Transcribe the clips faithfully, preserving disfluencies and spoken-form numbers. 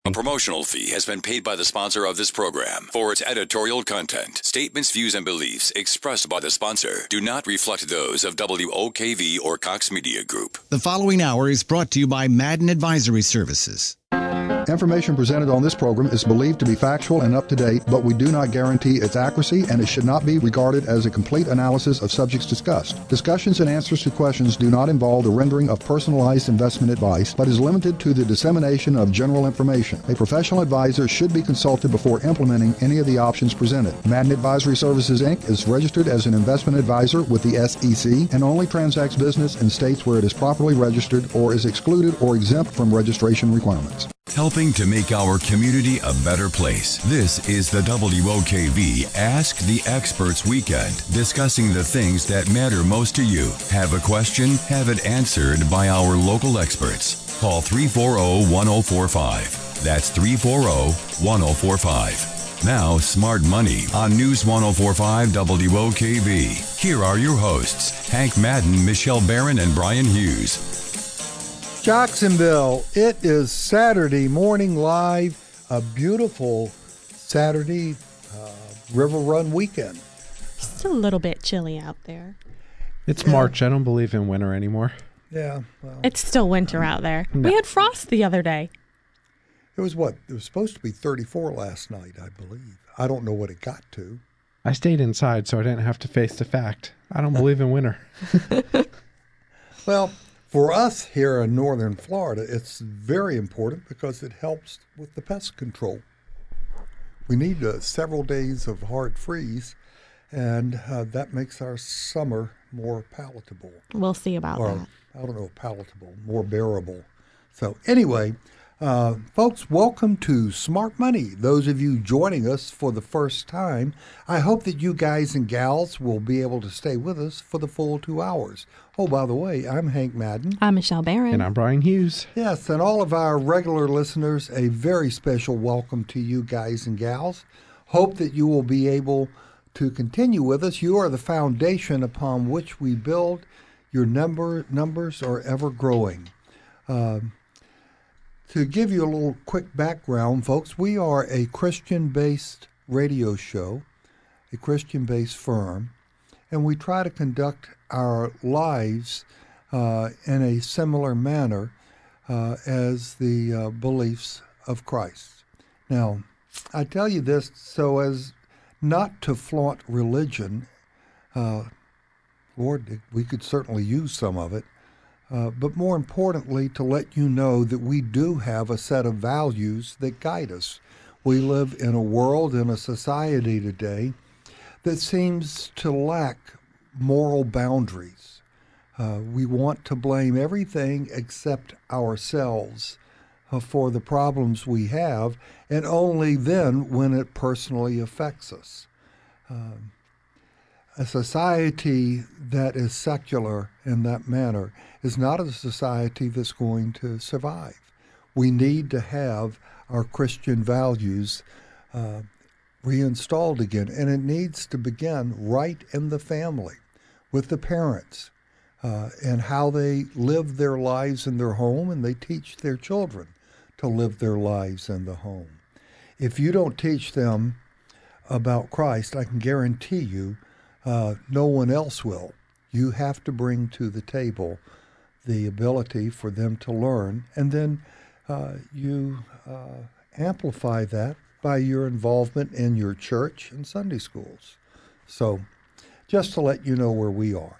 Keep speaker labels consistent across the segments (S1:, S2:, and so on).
S1: A promotional fee has been paid by the sponsor of this program for its editorial content. Statements, views, and beliefs expressed by the sponsor do not reflect those of W O K V or Cox Media Group.
S2: The following hour is brought to you by Madden Advisory Services.
S3: Information presented on this program is believed to be factual and up to date, but we do not guarantee its accuracy, and it should not be regarded as a complete analysis of subjects discussed. Discussions and answers to questions do not involve the rendering of personalized investment advice, but is limited to the dissemination of general information. A professional advisor should be consulted before implementing any of the options presented. Madden Advisory Services, Incorporated is registered as an investment advisor with the S E C and only transacts business in states where it is properly registered or is excluded or exempt from registration requirements.
S1: Helping to make our community a better place. This is the W O K V Ask the Experts Weekend, discussing the things that matter most to you. Have a question? Have it answered by our local experts. Call three four zero, one zero four five. That's three four zero, one zero four five. Now, Smart Money on News ten forty-five W O K V. Here are your hosts, Hank Madden, Michelle Barron, and Brian Hughes.
S3: Jacksonville, it is Saturday morning live, a beautiful Saturday uh, River Run weekend.
S4: Just a little bit chilly out there.
S5: It's
S3: yeah.
S5: March. I don't believe in winter anymore.
S3: Yeah. Well,
S4: it's still winter out there.
S5: No.
S4: We had frost the other day.
S3: It was what? It was supposed to be thirty-four last night, I believe. I don't know what it got to.
S5: I stayed inside so I didn't have to face the fact. I don't believe in winter.
S3: Well, for us here in northern Florida, it's very important because it helps with the pest control. We need uh, several days of hard freeze, and uh, that makes our summer more palatable.
S4: We'll see about
S3: or,
S4: that.
S3: I don't know, palatable, more bearable. So anyway, uh, folks, welcome to Smart Money. Those of you joining us for the first time, I hope that you guys and gals will be able to stay with us for the full two hours. Oh, by the way, I'm Hank Madden.
S4: I'm Michelle Barron.
S5: And I'm Brian Hughes.
S3: Yes, and all of our regular listeners, a very special welcome to you guys and gals. Hope that you will be able to continue with us. You are the foundation upon which we build. Your number numbers are ever growing. Uh, to give you a little quick background, folks, we are a Christian-based radio show, a Christian-based firm, and we try to conduct our lives uh, in a similar manner uh, as the uh, beliefs of Christ. Now, I tell you this so as not to flaunt religion. Uh, Lord, we could certainly use some of it, uh, but more importantly, to let you know that we do have a set of values that guide us. We live in a world, in a society today that seems to lack moral boundaries. Uh, we want to blame everything except ourselves uh, for the problems we have, and only then when it personally affects us. Um, a society that is secular in that manner is not a society that's going to survive. We need to have our Christian values uh, reinstalled again, and it needs to begin right in the family with the parents uh, and how they live their lives in their home, and they teach their children to live their lives in the home. If you don't teach them about Christ, I can guarantee you uh, no one else will. You have to bring to the table the ability for them to learn, and then uh, you uh, amplify that by your involvement in your church and Sunday schools. So just to let you know where we are.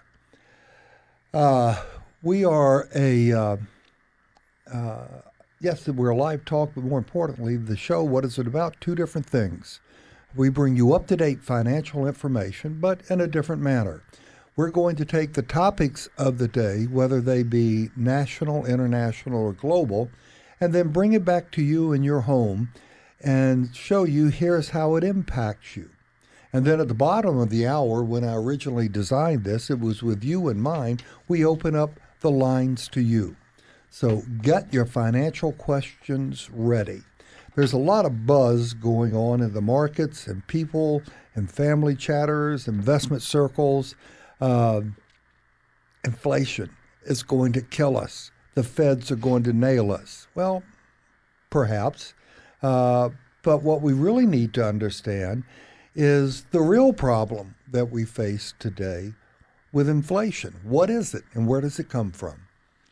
S3: Uh, we are a, uh, uh, yes, we're a live talk, but more importantly, the show, what is it about? Two different things. We bring you up-to-date financial information, but in a different manner. We're going to take the topics of the day, whether they be national, international, or global, and then bring it back to you in your home and show you here's how it impacts you. And then at the bottom of the hour, when I originally designed this, it was with you in mind, we open up the lines to you. So get your financial questions ready. There's a lot of buzz going on in the markets and people and family chatters, investment circles. Uh, inflation is going to kill us. The feds are going to nail us. Well, perhaps. Uh, but what we really need to understand is the real problem that we face today with inflation. What is it and where does it come from?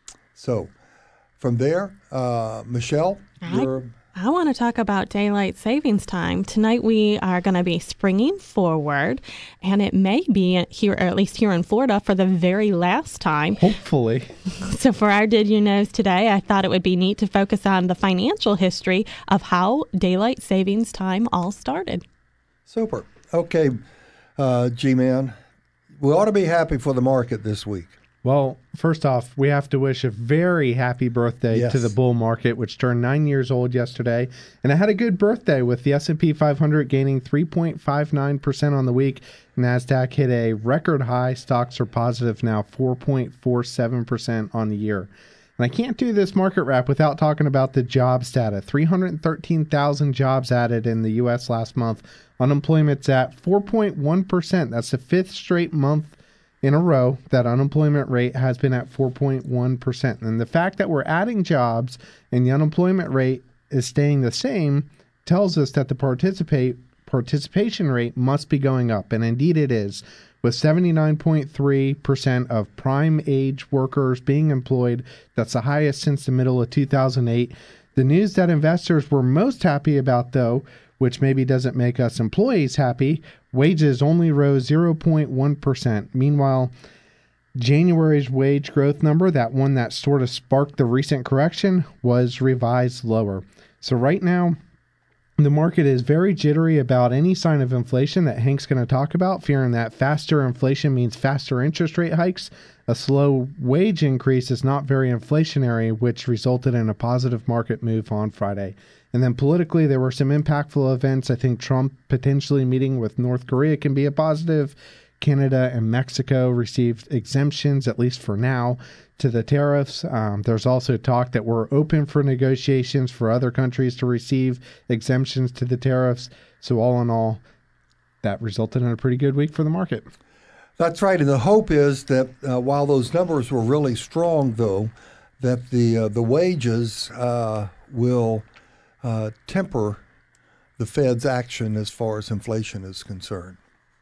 S3: So from there, uh, Michelle, you're...
S4: I want to talk about daylight savings time. Tonight we are going to be springing forward, and it may be here, or at least here in Florida, for the very last time.
S5: Hopefully.
S4: So for our Did You Knows today, I thought it would be neat to focus on the financial history of how daylight savings time all started.
S3: Super. Okay, uh, G-Man, we ought to be happy for the market this week.
S5: Well, first off, we have to wish a very happy birthday
S3: Yes.
S5: to the bull market, which turned nine years old yesterday. And it had a good birthday with the S and P five hundred gaining three point five nine percent on the week. NASDAQ hit a record high. Stocks are positive now, four point four seven percent on the year. And I can't do this market wrap without talking about the jobs data. three hundred thirteen thousand jobs added in the U S last month. Unemployment's at four point one percent. That's the fifth straight month in a row that unemployment rate has been at four point one percent. And the fact that we're adding jobs and the unemployment rate is staying the same tells us that the participate participation rate must be going up. And indeed it is, with seventy-nine point three percent of prime age workers being employed. That's the highest since the middle of two thousand eight. The news that investors were most happy about, though, which maybe doesn't make us employees happy, wages only rose zero point one percent. Meanwhile, January's wage growth number, that one that sort of sparked the recent correction, was revised lower. So right now, the market is very jittery about any sign of inflation that Hank's going to talk about, fearing that faster inflation means faster interest rate hikes. A slow wage increase is not very inflationary, which resulted in a positive market move on Friday. And then politically, there were some impactful events. I think Trump potentially meeting with North Korea can be a positive. Canada and Mexico received exemptions, at least for now, to the tariffs. Um, there's also talk that we're open for negotiations for other countries to receive exemptions to the tariffs. So all in all, that resulted in a pretty good week for the market.
S3: That's right. And the hope is that uh, while those numbers were really strong, though, that the, uh, the wages uh, will uh, temper the Fed's action as far as inflation is concerned.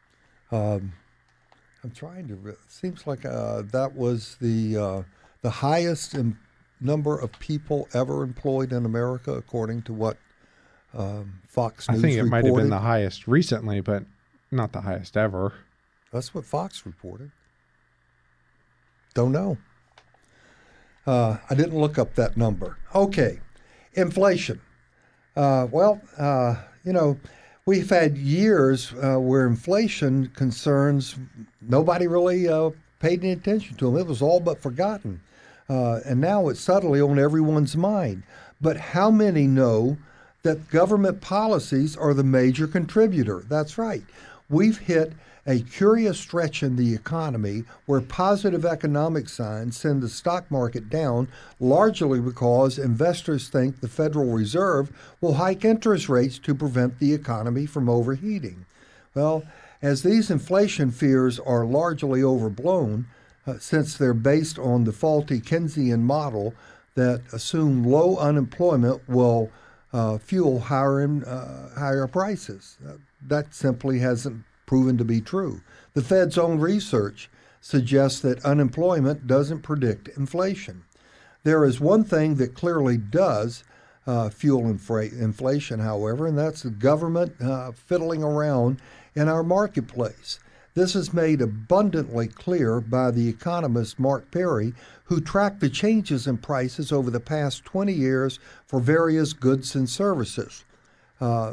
S3: Um, I'm trying to. It seems like uh, that was the uh, the highest in number of people ever employed in America, according to what um, Fox News
S5: I think it
S3: reported.
S5: might have been the highest recently, but not the highest ever.
S3: That's what Fox reported. Don't know. Uh, I didn't look up that number. Okay, inflation. Uh, well, uh, you know. We've had years uh, where inflation concerns, nobody really uh, paid any attention to them. It was all but forgotten. Uh, and now it's suddenly on everyone's mind. But how many know that government policies are the major contributor? That's right. We've hit a curious stretch in the economy where positive economic signs send the stock market down, largely because investors think the Federal Reserve will hike interest rates to prevent the economy from overheating. Well, as these inflation fears are largely overblown, uh, since they're based on the faulty Keynesian model that assume low unemployment will uh, fuel higher, uh, higher prices. Uh, that simply hasn't proven to be true. The Fed's own research suggests that unemployment doesn't predict inflation. There is one thing that clearly does uh, fuel infra- inflation, however, and that's the government uh, fiddling around in our marketplace. This is made abundantly clear by the economist Mark Perry, who tracked the changes in prices over the past twenty years for various goods and services. Uh,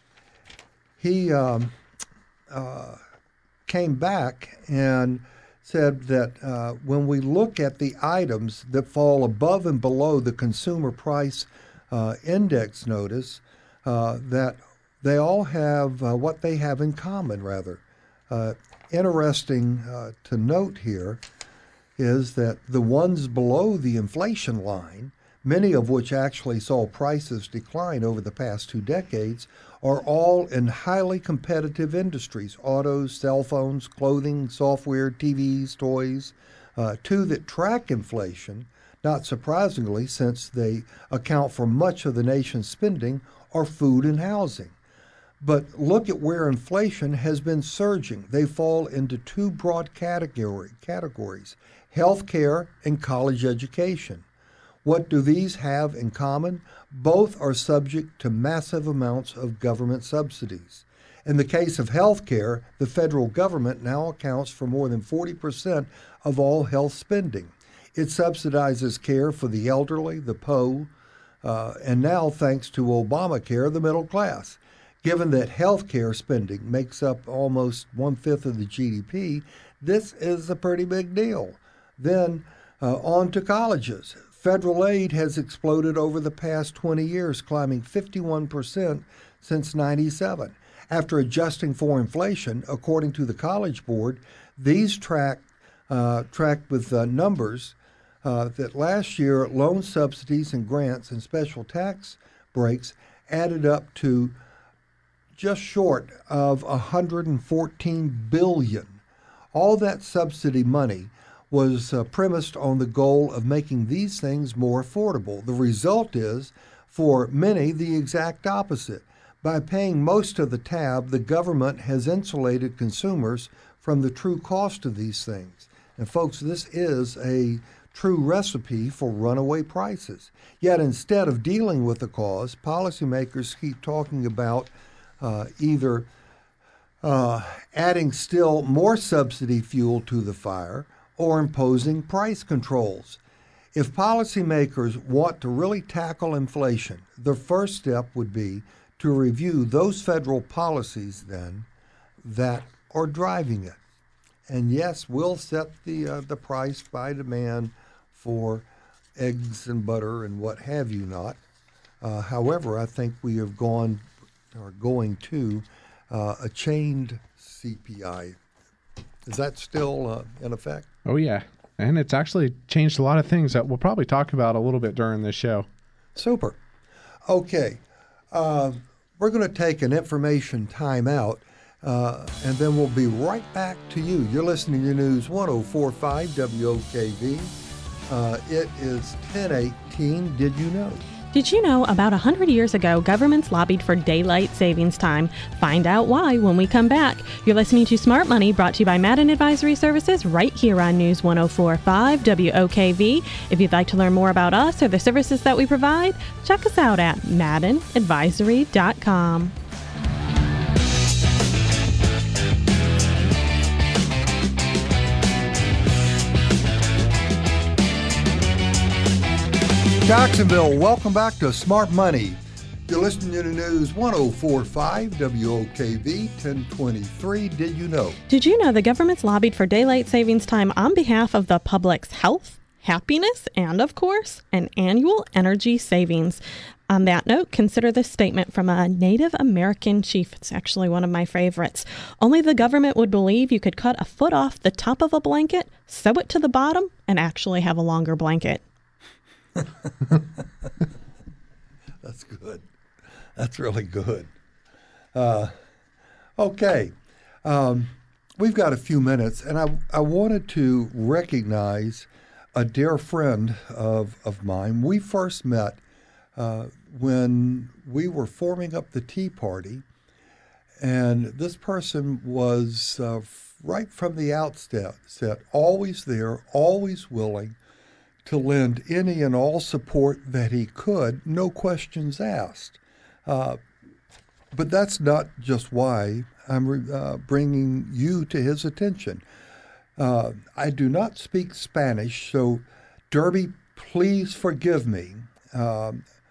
S3: he um, uh, came back and said that uh, when we look at the items that fall above and below the consumer price uh, index notice, uh, that they all have uh, what they have in common, rather. Uh, interesting uh, to note here is that the ones below the inflation line, many of which actually saw prices decline over the past two decades, are all in highly competitive industries: autos, cell phones, clothing, software, T Vs, toys. Uh, two that track inflation, not surprisingly, since they account for much of the nation's spending, or food and housing. But look at where inflation has been surging. They fall into two broad category, categories, health care and college education. What do these have in common? Both are subject to massive amounts of government subsidies. In the case of health care, the federal government now accounts for more than forty percent of all health spending. It subsidizes care for the elderly, the poor, uh, and now, thanks to Obamacare, the middle class. Given that health care spending makes up almost one-fifth of the G D P, this is a pretty big deal. Then, uh, on to colleges. Federal aid has exploded over the past twenty years, climbing fifty-one percent since ninety-seven. After adjusting for inflation, according to the College Board, these track uh, tracked with uh, numbers uh, that last year loan subsidies and grants and special tax breaks added up to just short of one hundred fourteen billion dollars. All that subsidy money was uh, premised on the goal of making these things more affordable. The result is, for many, the exact opposite. By paying most of the tab, the government has insulated consumers from the true cost of these things. And folks, this is a true recipe for runaway prices. Yet instead of dealing with the cause, policymakers keep talking about uh, either uh, adding still more subsidy fuel to the fire or imposing price controls. If policymakers want to really tackle inflation, the first step would be to review those federal policies then that are driving it. And yes, we'll set the uh, the price by demand for eggs and butter and what have you not. Uh, however, I think we have gone or going to uh, a chained C P I. Is that still uh, in effect?
S5: Oh, yeah. And it's actually changed a lot of things that we'll probably talk about a little bit during this show.
S3: Super. Okay. Uh, we're going to take an information timeout, uh, and then we'll be right back to you. You're listening to News one oh four point five W O K V. Uh, it is ten eighteen. Did you know?
S4: Did you know about one hundred years ago, governments lobbied for daylight savings time? Find out why when we come back. You're listening to Smart Money, brought to you by Madden Advisory Services, right here on News one oh four point five W O K V. If you'd like to learn more about us or the services that we provide, check us out at madden advisory dot com.
S3: Jacksonville, welcome back to Smart Money. You're listening to the News one oh four point five W O K V, ten twenty-three. Did you know?
S4: Did you know the government's lobbied for daylight savings time on behalf of the public's health, happiness, and, of course, an annual energy savings? On that note, consider this statement from a Native American chief. It's actually one of my favorites. Only the government would believe you could cut a foot off the top of a blanket, sew it to the bottom, and actually have a longer blanket.
S3: That's good. That's really good. Uh, okay. Um, we've got a few minutes, and I, I wanted to recognize a dear friend of, of mine. We first met uh, when we were forming up the Tea Party, and this person was uh, right from the outset, set, always there, always willing to lend any and all support that he could, no questions asked. Uh, but that's not just why I'm uh, bringing you to his attention. Uh, I do not speak Spanish, so Derby, please forgive me uh,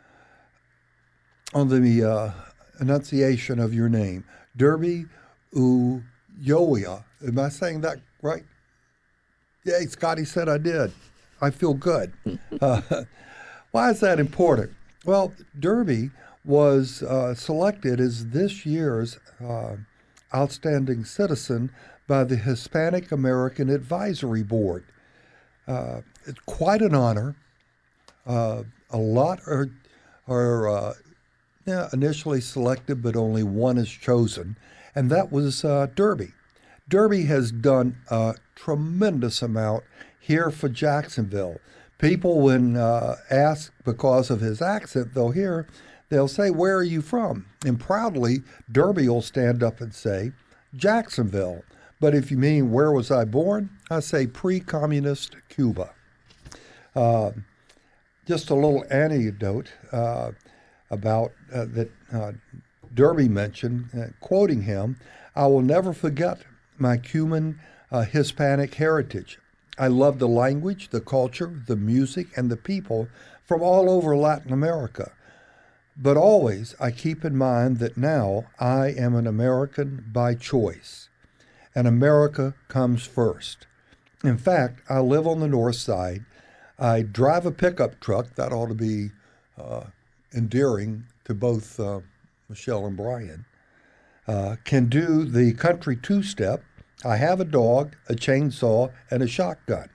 S3: on the uh, enunciation of your name. Derby Ulloa. Am I saying that right? Yeah, Scotty said I did. I feel good. Uh, why is that important? Well, Derby was uh, selected as this year's uh, Outstanding Citizen by the Hispanic American Advisory Board. Uh, it's quite an honor. Uh, a lot are, are uh, yeah, initially selected, but only one is chosen, and that was uh, Derby. Derby has done a tremendous amount here for Jacksonville. People, when uh, asked because of his accent, they'll hear they'll say, "Where are you from?" And proudly, Derby will stand up and say, "Jacksonville." But if you mean, "Where was I born?" I say, "Pre-communist Cuba." Uh, just a little anecdote uh, about uh, that uh, Derby mentioned, uh, quoting him, "I will never forget my Cuban uh, Hispanic heritage. I love the language, the culture, the music, and the people from all over Latin America. But always I keep in mind that now I am an American by choice, and America comes first. In fact, I live on the north side. I drive a pickup truck." That ought to be uh, endearing to both uh, Michelle and Brian. Uh, can do the country two-step. I have a dog, a chainsaw, and a shotgun.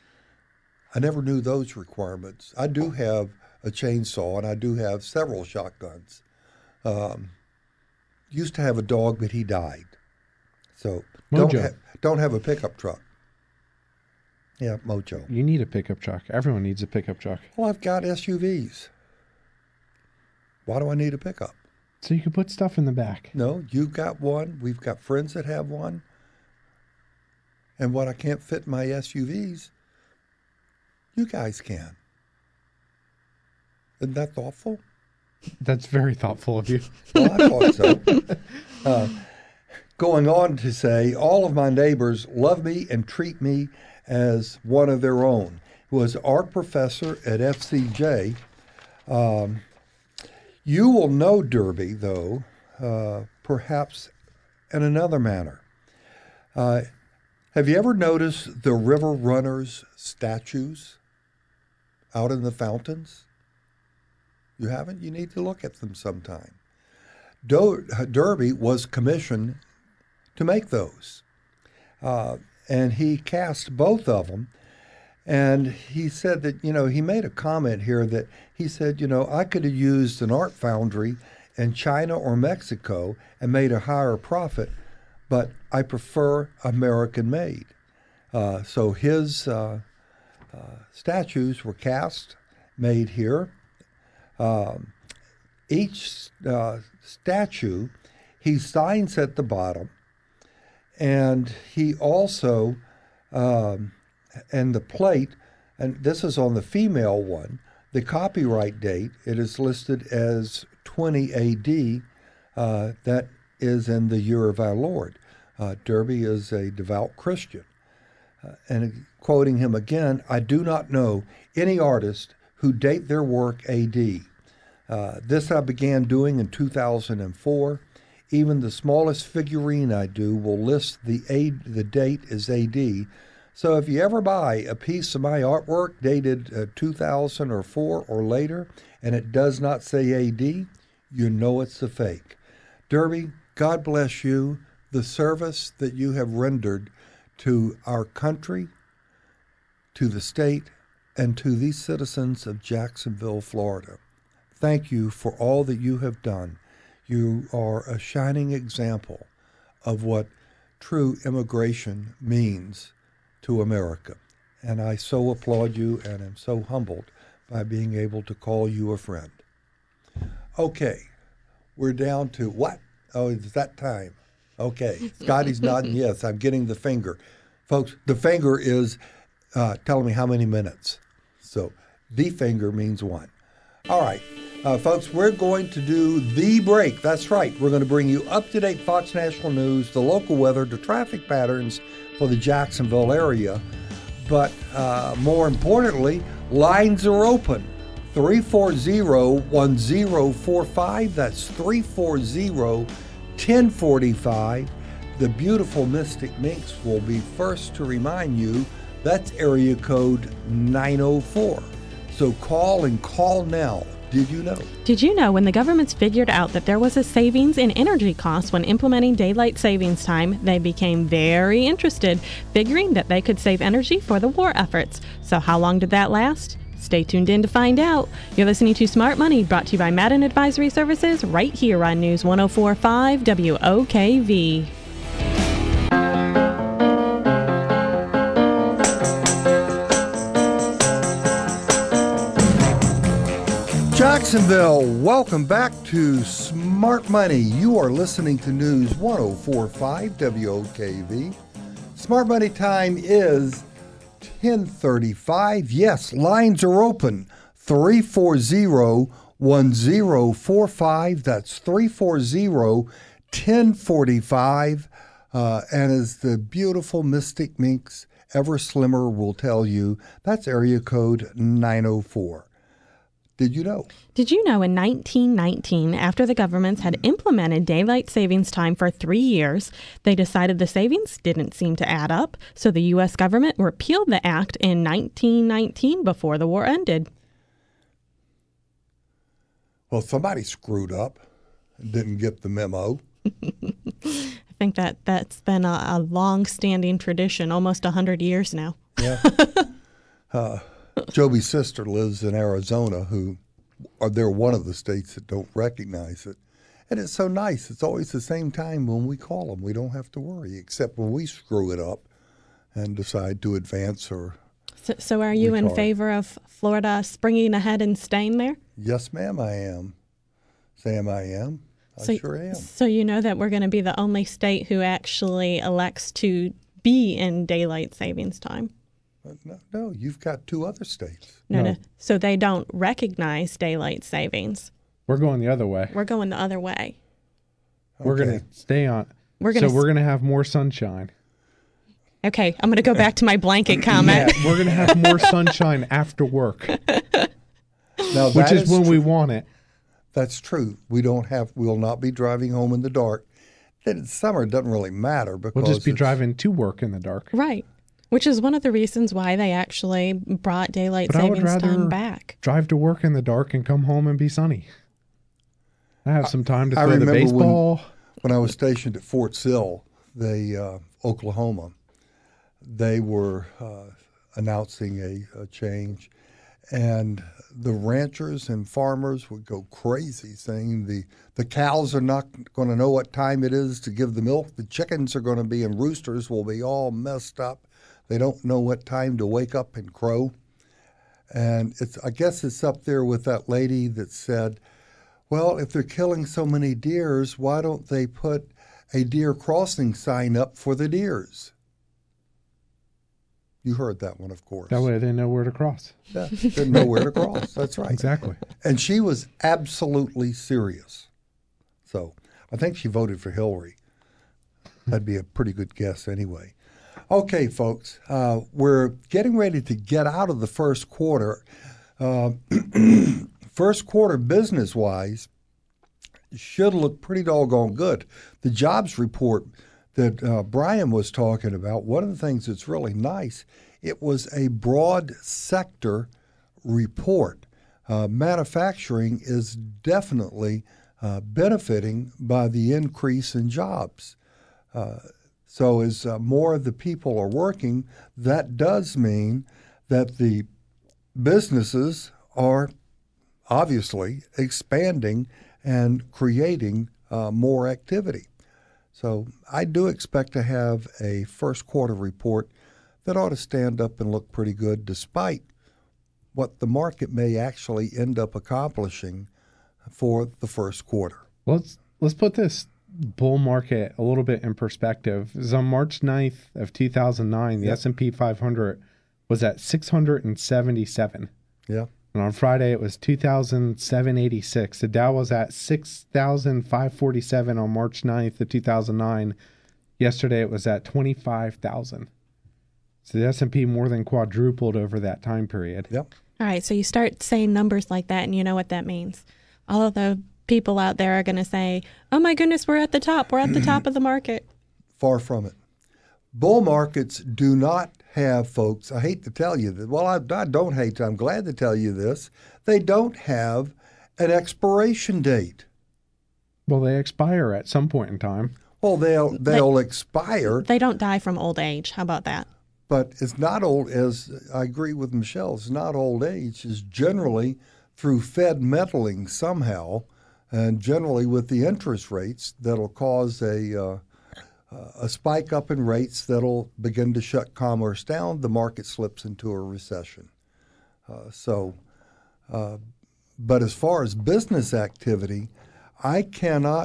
S3: I never knew those requirements. I do have a chainsaw, and I do have several shotguns. Um, used to have a dog, but he died. So don't, ha- don't have a pickup truck. Yeah, Mojo.
S5: You need a pickup truck. Everyone needs a pickup truck.
S3: Well, I've got S U Vs. Why do I need a pickup?
S5: So you can put stuff in the back.
S3: No, you've got one. We've got friends that have one. And what I can't fit in my S U Vs, you guys can. Isn't that thoughtful?
S5: That's very thoughtful of you.
S3: Well, I thought so. uh, going on to say, all of my neighbors love me and treat me as one of their own. He was art professor at F C J. Um, you will know Derby, though, uh, perhaps in another manner. Uh, have you ever noticed the river runners' statues out in the fountains? You haven't? You need to look at them sometime. Do- Derby was commissioned to make those. Uh, and he cast both of them. And he said that, you know, he made a comment here that he said, you know, I could have used an art foundry in China or Mexico and made a higher profit, but I prefer American-made. Uh, so his uh, uh, statues were cast, made here. Um, each uh, statue, he signs at the bottom, and he also, um, and the plate, and this is on the female one, the copyright date, it is listed as twenty A D, uh, that is in the year of our Lord. Uh, Derby is a devout Christian. Uh, and quoting him again, I do not know any artist who date their work A D. Uh, this I began doing in two thousand four. Even the smallest figurine I do will list the A, the date as A D. So if you ever buy a piece of my artwork dated uh, two thousand four or later, and it does not say A D, you know it's a fake. Derby, God bless you, the service that you have rendered to our country, to the state, and to these citizens of Jacksonville, Florida. Thank you for all that you have done. You are a shining example of what true immigration means to America. And I so applaud you and am so humbled by being able to call you a friend. Okay, we're down to what? Oh, it's that time. Okay, Scotty's nodding yes. I'm getting the finger. Folks, the finger is uh, telling me how many minutes. So the finger means one. All right, uh, folks, we're going to do the break. That's right. We're going to bring you up-to-date Fox National News, the local weather, the traffic patterns for the Jacksonville area. But uh, more importantly, lines are open. three four zero, one zero four five. That's three four zero, one zero four five. The beautiful Mystic Minx will be first to remind you that's area code nine oh four. So call and call now. Did you know?
S4: Did you know when the governments figured out that there was a savings in energy costs when implementing daylight savings time, they became very interested, figuring that they could save energy for the war efforts. So how long did that last? Stay tuned in to find out. You're listening to Smart Money, brought to you by Madden Advisory Services, right here on News one oh four point five W O K V.
S3: Jacksonville, welcome back to Smart Money. You are listening to News one oh four point five W O K V. Smart Money time is ten thirty-five. Yes, lines are open. three four zero, one zero four five. That's three four zero, one zero four five. Uh, and as the beautiful Mystic Minx Ever Slimmer will tell you, that's area code nine oh four. Did you know?
S4: Did you know in nineteen nineteen, after the governments had implemented daylight savings time for three years, they decided the savings didn't seem to add up, so the U S government repealed the act in nineteen nineteen before the war ended.
S3: Well, somebody screwed up and didn't get the memo.
S4: I think that that's been a, a long-standing tradition, almost one hundred years now.
S3: Yeah. uh, Joby's sister lives in Arizona, who are they're one of the states that don't recognize it. And it's so nice. It's always the same time when we call them. We don't have to worry, except when we screw it up and decide to advance or
S4: So, so are you in
S3: retard.
S4: favor of Florida springing ahead and staying there?
S3: Yes, ma'am, I am. Sam, I am. I
S4: So,
S3: sure am.
S4: so you know that we're going to be the only state who actually elects to be in daylight savings time.
S3: But no, no, you've got two other states.
S4: No,
S5: No.
S4: no. So they don't recognize daylight savings.
S5: We're going the other way.
S4: We're going the other way.
S5: We're
S3: Okay.
S5: going to stay on.
S4: We're gonna
S5: so we're going to have more sunshine.
S4: Okay, I'm going to go back to my blanket comment.
S5: Yeah, we're going to have more sunshine after work,
S3: Now,
S5: which
S3: that
S5: is when
S3: tr-
S5: we want it.
S3: That's true. We don't have. We will not be driving home in the dark. Then in summer, it doesn't really matter because
S5: We'll just be
S3: it's-
S5: driving to work in the dark.
S4: Right. Which is one of the reasons why they actually brought daylight
S5: But I would
S4: savings time
S5: rather
S4: back.
S5: drive to work in the dark and come home and be sunny. I have some time to
S3: I
S5: throw the
S3: remember when-
S5: baseball.
S3: When I was stationed at Fort Sill, they uh, Oklahoma, they were uh, announcing a, a change, and the ranchers and farmers would go crazy, saying the the cows are not going to know what time it is to give the milk. The chickens are going to be and roosters will be all messed up. They don't know what time to wake up and crow. And it's I guess it's up there with that lady that said, well, if they're killing so many deers, why don't they put a deer crossing sign up for the deers? You heard that one, of course.
S5: That way they know where to cross.
S3: Yeah, didn't know where to cross. That's right.
S5: Exactly.
S3: And she was absolutely serious. So I think she voted for Hillary. That'd be a pretty good guess anyway. Okay, folks, uh, we're getting ready to get out of the first quarter. Uh, first quarter business-wise should look pretty doggone good. The jobs report that uh, Brian was talking about, one of the things that's really nice, it was a broad sector report. Uh, manufacturing is definitely uh, benefiting by the increase in jobs. Uh, so as uh, more of the people are working, that does mean that the businesses are obviously expanding and creating uh, more activity. So I do expect to have a first quarter report that ought to stand up and look pretty good despite what the market may actually end up accomplishing for the first quarter.
S5: Let's let's put this bull market a little bit in perspective. It was on March ninth of two thousand nine, the
S3: Yep.
S5: S and P five hundred was at six hundred seventy-seven.
S3: Yeah.
S5: And on Friday, it was two thousand seven hundred eighty-six. The Dow was at six thousand five hundred forty-seven on March ninth of two thousand nine. Yesterday, it was at twenty-five thousand. So the S and P more than quadrupled over that time period.
S3: Yep.
S4: All right, so you start saying numbers like that, and you know what that means. All of the people out there are going to say, oh my goodness, we're at the top. We're at the top of the market.
S3: Far from it. Bull markets do not have, folks, I hate to tell you this. Well, I, I don't hate to. I'm glad to tell you this. They don't have an expiration date.
S5: Well, they expire at some point in time.
S3: Well, they'll they'll expire,
S4: They don't die from old age. How about that?
S3: but it's not old, as I agree with Michelle, it's not old age. It's generally through Fed meddling somehow, and generally with the interest rates that'll cause a uh, a spike up in rates that'll begin to shut commerce down. The market slips into a recession. Uh, so uh, But as far as business activity, I cannot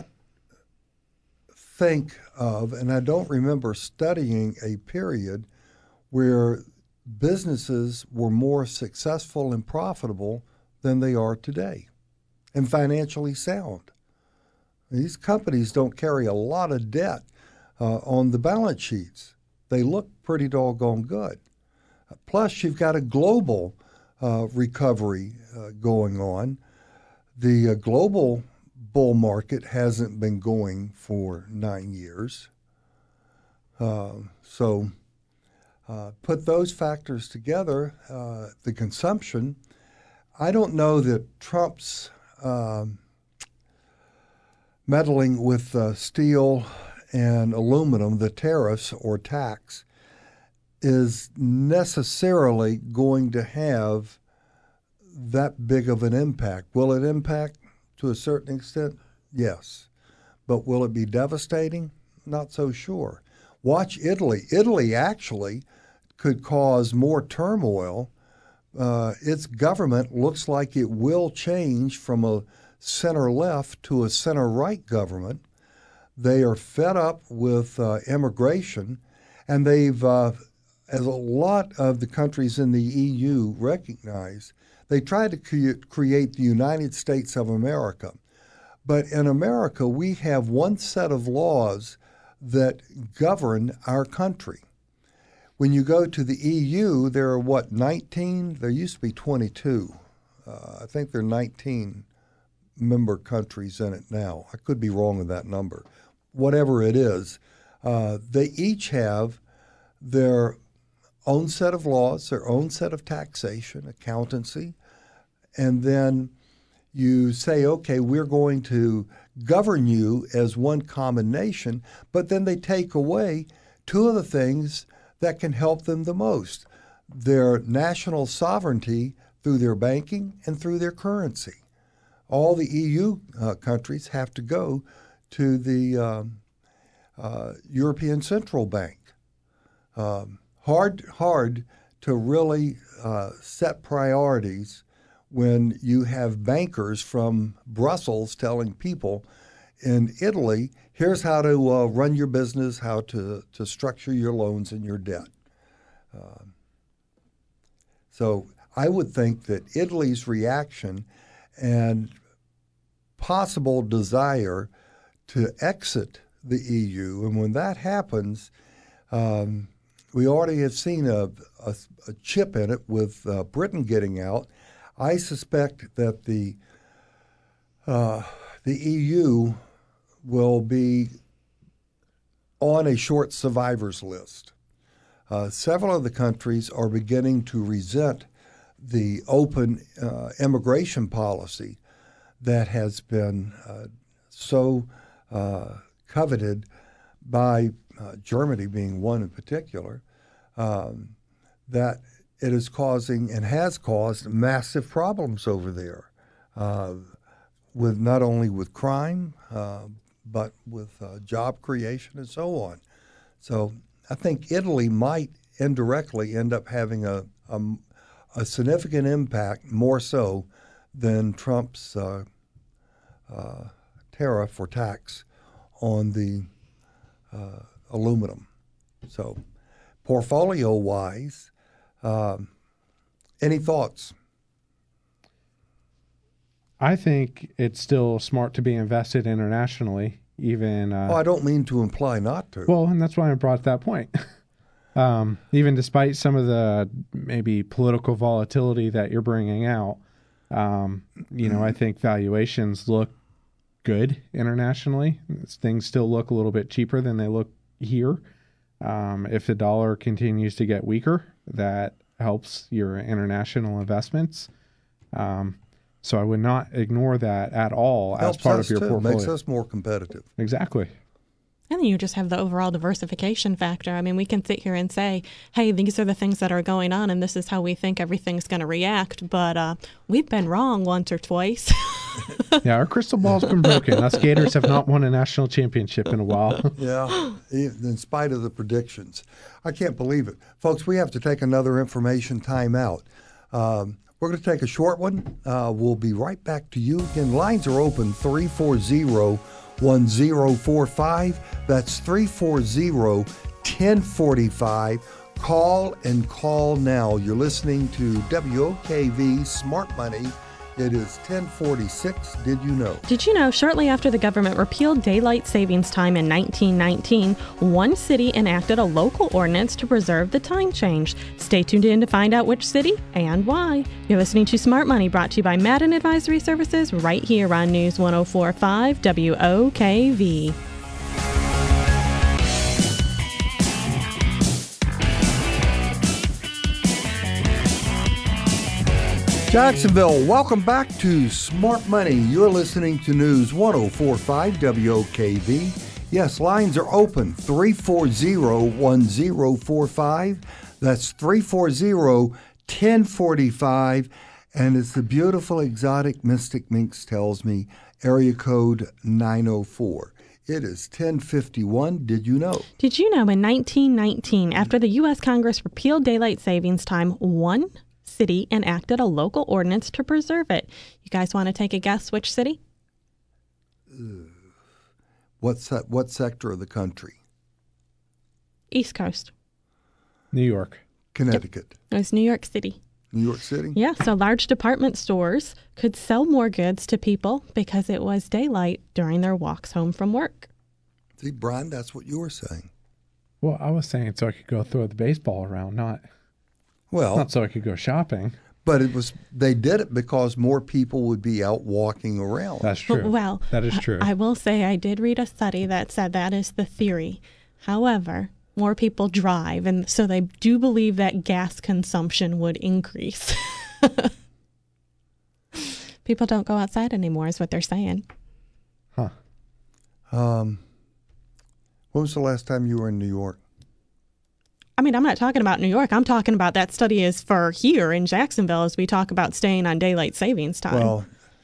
S3: think of, and I don't remember studying a period where businesses were more successful and profitable than they are today and financially sound. These companies don't carry a lot of debt uh, on the balance sheets. They look pretty doggone good. Plus, you've got a global uh, recovery uh, going on. The uh, global bull market hasn't been going for nine years. Uh, so uh, put those factors together, uh, the consumption. I don't know that Trump's um, meddling with uh, steel and aluminum, the tariffs or tax, is necessarily going to have that big of an impact. Will it impact to a certain extent? Yes. But will it be devastating? Not so sure. Watch Italy. Italy actually could cause more turmoil. Uh, its government looks like it will change from a center-left to a center-right government. They are fed up with uh, immigration, and they've, uh, as a lot of the countries in the E U recognize, they tried to cre- create the United States of America. But in America, we have one set of laws that govern our country. When you go to the E U, there are, what, nineteen? There used to be twenty-two. Uh, I think there are nineteen member countries in it now. I could be wrong with that number. Whatever it is, uh, they each have their own set of laws, their own set of taxation, accountancy, and then you say, okay, we're going to govern you as one common nation, but then they take away two of the things that can help them the most, their national sovereignty through their banking and through their currency. All the E U uh, countries have to go to the um, uh, European Central Bank. Um, hard, hard to really uh, set priorities when you have bankers from Brussels telling people in Italy, here's how to uh, run your business, how to, to structure your loans and your debt. Uh, so I would think that Italy's reaction and possible desire to exit the E U, and when that happens, um, we already have seen a, a, a chip in it with uh, Britain getting out. I suspect that the uh, the E U will be on a short survivors list. Uh, several of the countries are beginning to resent the open uh, immigration policy that has been uh, so uh, coveted by uh, Germany being one in particular, um, that it is causing and has caused massive problems over there, uh, with not only with crime, uh, but with uh, job creation and so on. So I think Italy might indirectly end up having a, a, a significant impact, more so than Trump's uh, uh, tariff or tax on the uh, aluminum. So portfolio-wise, um, any thoughts?
S5: I think it's still smart to be invested internationally, even. Uh,
S3: oh, I don't mean to imply not to.
S5: Well, and that's why I brought that point. um, even despite some of the maybe political volatility that you're bringing out, um, you know, I think valuations look good internationally. Things still look a little bit cheaper than they look here. Um, if the dollar continues to get weaker, that helps your international investments. Um, So I would not ignore that at all
S3: Helps
S5: as part
S3: us
S5: of your
S3: too.
S5: portfolio.
S3: Makes us more competitive.
S5: Exactly.
S4: And then you just have the overall diversification factor. I mean, we can sit here and say, hey, these are the things that are going on, and this is how we think everything's going to react. But uh, we've been wrong once or twice.
S5: Yeah, our crystal ball's been broken. Us Gators have not won a national championship in a while.
S3: Yeah, in spite of the predictions. I can't believe it. Folks, we have to take another information time out. Um, We're going to take a short one. Uh, we'll be right back to you. Again, lines are open, three four zero, one zero four five. That's three four zero, one zero four five. Call and call now. You're listening to W O K V Smart Money. It is ten forty-six. Did you know?
S4: Did you know shortly after the government repealed daylight savings time in nineteen nineteen, one city enacted a local ordinance to preserve the time change? Stay tuned in to find out which city and why. You're listening to Smart Money, brought to you by Madden Advisory Services, right here on News one oh four point five W O K V.
S3: Jacksonville, welcome back to Smart Money. You're listening to News one oh four point five W O K V. Yes, lines are open, three four zero, one zero four five. That's three four zero, one zero four five. And it's the beautiful exotic Mystic Minx tells me, area code nine oh four. It is ten fifty-one. Did you know?
S4: Did you know in nineteen nineteen, after the U S Congress repealed daylight savings time, one city enacted a local ordinance to preserve it? You guys want to take a guess which city?
S3: Uh, what's that? What sector of the country?
S4: East Coast.
S5: New York.
S3: Connecticut.
S4: It was New York City.
S3: New York City?
S4: Yeah, so large department stores could sell more goods to people because it was daylight during their walks home from work.
S3: See, Brian, that's what you were saying.
S5: Well, I was saying so I could go throw the baseball around, not
S3: Well,
S5: not so I could go shopping.
S3: but it was they did it because more people would be out walking around.
S5: That's true.
S4: Well,
S5: that is true.
S4: I, I will say I did read a study that said that is the theory. However, more people drive, and so they do believe that gas consumption would increase. People don't go outside anymore, is what they're saying.
S5: Huh.
S3: Um, when was the last time you were in New York?
S4: I mean, I'm not talking about New York. I'm talking about that study is for here in Jacksonville as we talk about staying on daylight savings time.
S3: Well,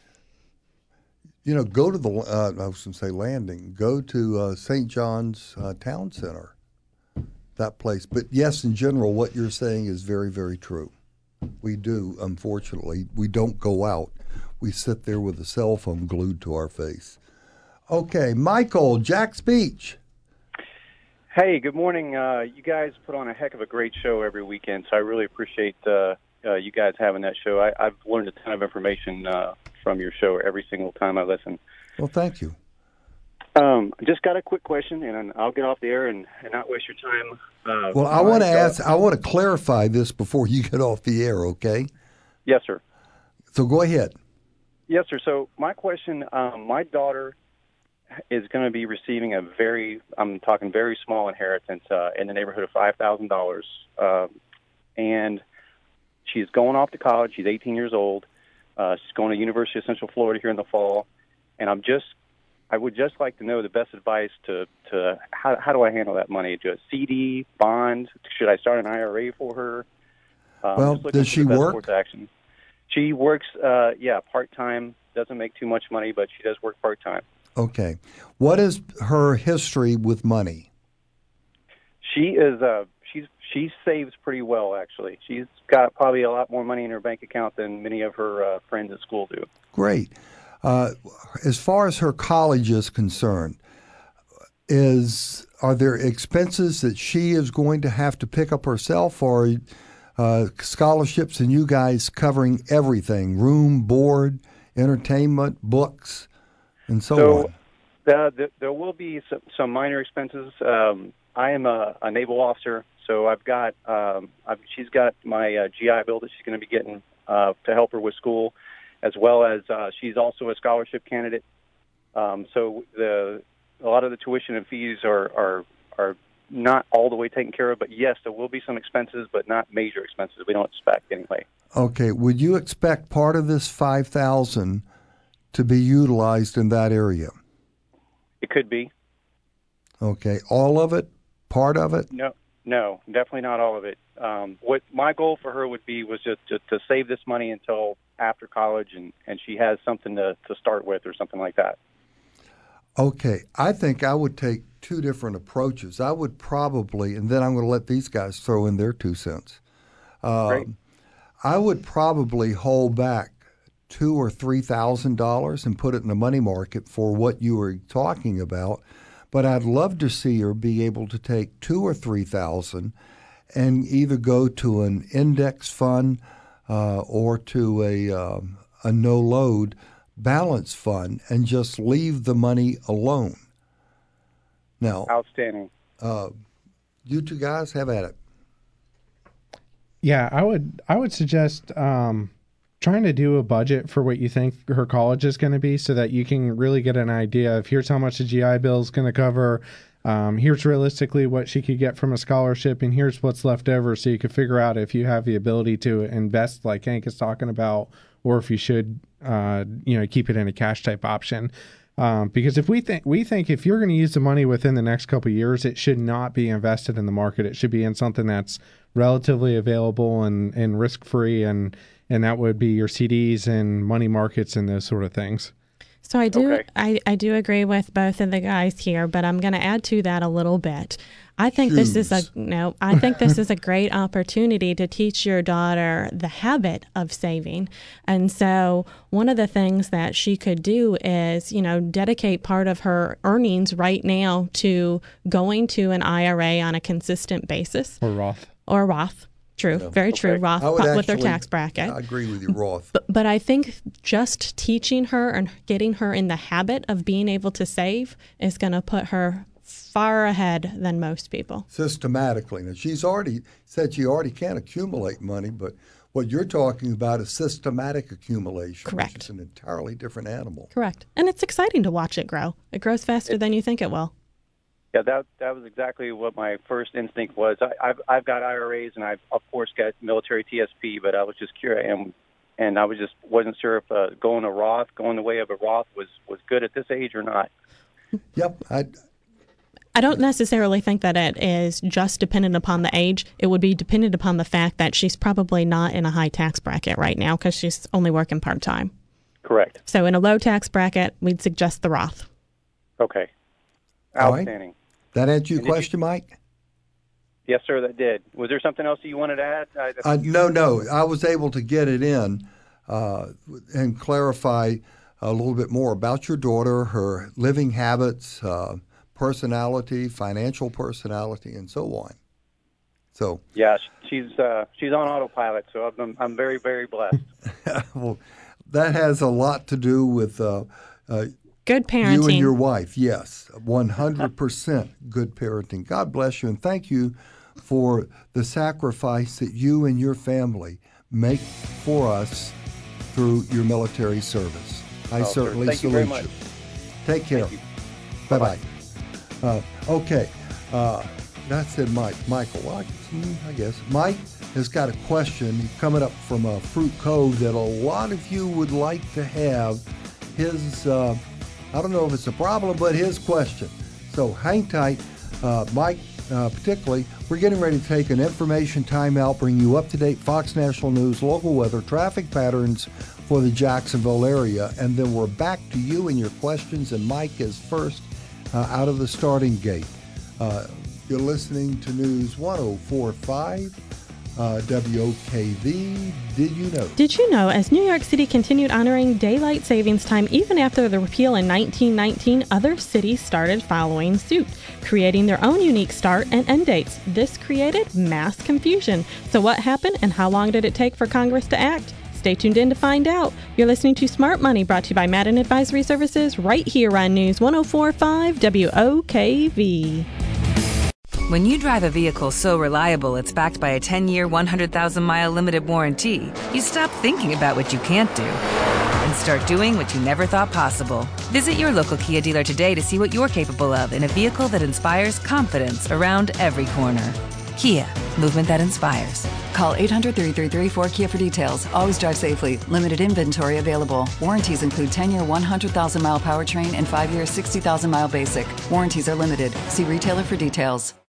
S3: you know, go to the, uh, I was going to say Landing, go to uh, Saint John's uh, Town Center, that place. But yes, in general, what you're saying is very, very true. We do, unfortunately. We don't go out. We sit there with a cell phone glued to our face. Okay, Michael, Jack's Beach.
S6: Hey, good morning. Uh, you guys put on a heck of a great show every weekend, so I really appreciate uh, uh, you guys having that show. I, I've learned a ton of information uh, from your show every single time I listen.
S3: Well, thank you.
S6: Um, I just got a quick question, and I'll get off the air and, and not waste your time. Uh,
S3: Well, I want to
S6: uh,
S3: ask, I want to clarify this before you get off the air, okay?
S6: Yes, sir.
S3: So go ahead.
S6: Yes, sir. So my question, um, my daughter is going to be receiving a very, I'm talking very small inheritance uh, in the neighborhood of five thousand dollars. Uh, and she's going off to college. She's eighteen years old. Uh, she's going to University of Central Florida here in the fall. And I'm just, I would just like to know the best advice to, to how, how do I handle that money? Do a C D, bond? Should I start an I R A for her? Um,
S3: Well,
S6: just looking
S3: does
S6: for
S3: she
S6: the best
S3: work?
S6: course of action. She works, uh, yeah, part-time. Doesn't make too much money, but she does work part-time.
S3: Okay. What is her history with money?
S6: She is uh she's she saves pretty well, actually. She's got probably a lot more money in her bank account than many of her uh, friends at school do.
S3: Great. Uh, as far as her college is concerned, is are there expenses that she is going to have to pick up herself, or uh, scholarships and you guys covering everything, room, board, entertainment, books, and so,
S6: So
S3: on?
S6: uh, th- there will be some, some minor expenses. Um, I am a, a naval officer, so I've got um, I've, she's got my uh, G I Bill that she's going to be getting uh, to help her with school, as well as uh, she's also a scholarship candidate. Um, so the a lot of the tuition and fees are, are are not all the way taken care of, but yes, there will be some expenses, but not major expenses. We don't expect anyway.
S3: Okay. Would you expect part of this five thousand to be utilized in that area?
S6: It could be.
S3: Okay. All of it? Part of it?
S6: No, no, definitely not all of it. Um, what my goal for her would be was just to, to save this money until after college, and, and she has something to, to start with or something like that.
S3: Okay. I think I would take two different approaches. I would probably, and then I'm going to let these guys throw in their two cents. Um,
S6: Great.
S3: I would probably hold back two or three thousand dollars and put it in the money market for what you were talking about. But I'd love to see her be able to take two or three thousand and either go to an index fund uh, or to a uh, a no load balance fund and just leave the money alone. Now,
S6: outstanding.
S3: Uh, you two guys have at it.
S5: Yeah, I would I would suggest um, trying to do a budget for what you think her college is going to be, so that you can really get an idea of here's how much the G I Bill is going to cover. Um, here's realistically what she could get from a scholarship, and here's what's left over, so you can figure out if you have the ability to invest, like Hank is talking about, or if you should, uh, you know, keep it in a cash type option. Um, because if we think we think if you're going to use the money within the next couple of years, it should not be invested in the market. It should be in something that's relatively available and, and risk free, and and that would be your C Ds and money markets and those sort of things.
S4: So I do
S6: Okay.
S4: I, I do agree with both of the guys here, but I'm going to add to that a little bit. I think this is a no. I think this is a great opportunity to teach your daughter the habit of saving. And so one of the things that she could do is, you know, dedicate part of her earnings right now to going to an I R A on a consistent basis,
S5: Or Roth.
S4: or Roth. True, very true.
S6: Okay.
S4: Roth
S3: I would
S4: with their
S3: actually-
S4: tax bracket.
S3: I agree with you, Roth.
S4: But, but I think just teaching her and getting her in the habit of being able to save is going to put her far ahead than most people.
S3: Systematically. Now, she's already said she already can accumulate money, but what you're talking about is systematic accumulation.
S4: Correct.
S3: Which is an entirely different animal.
S4: Correct. And it's exciting to watch it grow. It grows faster than you think it will.
S6: Yeah, that that was exactly what my first instinct was. I, I've I've got I R As, and I've of course got military T S P, but I was just curious, and and I was just wasn't sure if uh, going to Roth, going the way of a Roth, was was good at this age or not.
S3: Yep. I,
S4: I don't necessarily think that it is just dependent upon the age. It would be dependent upon the fact that she's probably not in a high tax bracket right now because she's only working part-time.
S6: Correct.
S4: So in a low tax bracket, we'd suggest the Roth.
S6: Okay.
S3: All right.
S6: Outstanding.
S3: that answer your
S6: And did you-
S3: question, Mike?
S6: Yes, sir, that did. Was there something else that you wanted to add? I,
S3: Uh, no, no. I was able to get it in uh, and clarify a little bit more about your daughter, her living habits, uh, personality, financial personality, and so on. So,
S6: yeah, she's uh, she's on autopilot, so I'm I'm very very blessed.
S3: well, that has a lot to do with uh, uh,
S4: Good parenting.
S3: you and your wife. Yes, one hundred percent good parenting. God bless you, and thank you for the sacrifice that you and your family make for us through your military service. I
S6: Oh, sir.
S3: certainly
S6: Thank you
S3: salute
S6: very much.
S3: Take care.
S6: Thank you.
S3: Bye-bye. Uh, okay. Uh, that said Mike. Michael, well, I, hmm, I guess. Mike has got a question coming up from uh, Fruit Cove that a lot of you would like to have his, uh, I don't know if it's a problem, but his question. So hang tight. Uh, Mike, uh, particularly, we're getting ready to take an information timeout, bring you up-to-date Fox National News, local weather, traffic patterns for the Jacksonville area, and then we're back to you and your questions, and Mike is first uh, out of the starting gate. Uh, you're listening to News one oh four point five uh, W O K V. Did you know?
S4: Did you know, as New York City continued honoring daylight savings time even after the repeal in nineteen nineteen, other cities started following suit, creating their own unique start and end dates. This created mass confusion. So what happened and how long did it take for Congress to act? Stay tuned in to find out. You're listening to Smart Money, brought to you by Madden Advisory Services, right here on News one oh four point five W O K V.
S7: When you drive a vehicle so reliable it's backed by a ten-year, one hundred thousand mile limited warranty, you stop thinking about what you can't do and start doing what you never thought possible. Visit your local Kia dealer today to see what you're capable of in a vehicle that inspires confidence around every corner. Kia, movement that inspires.
S8: Call eight hundred, three three three, four Kia for details. Always drive safely. Limited inventory available. Warranties include ten-year, one hundred thousand mile powertrain and five-year, sixty thousand mile basic. Warranties are limited. See retailer for details.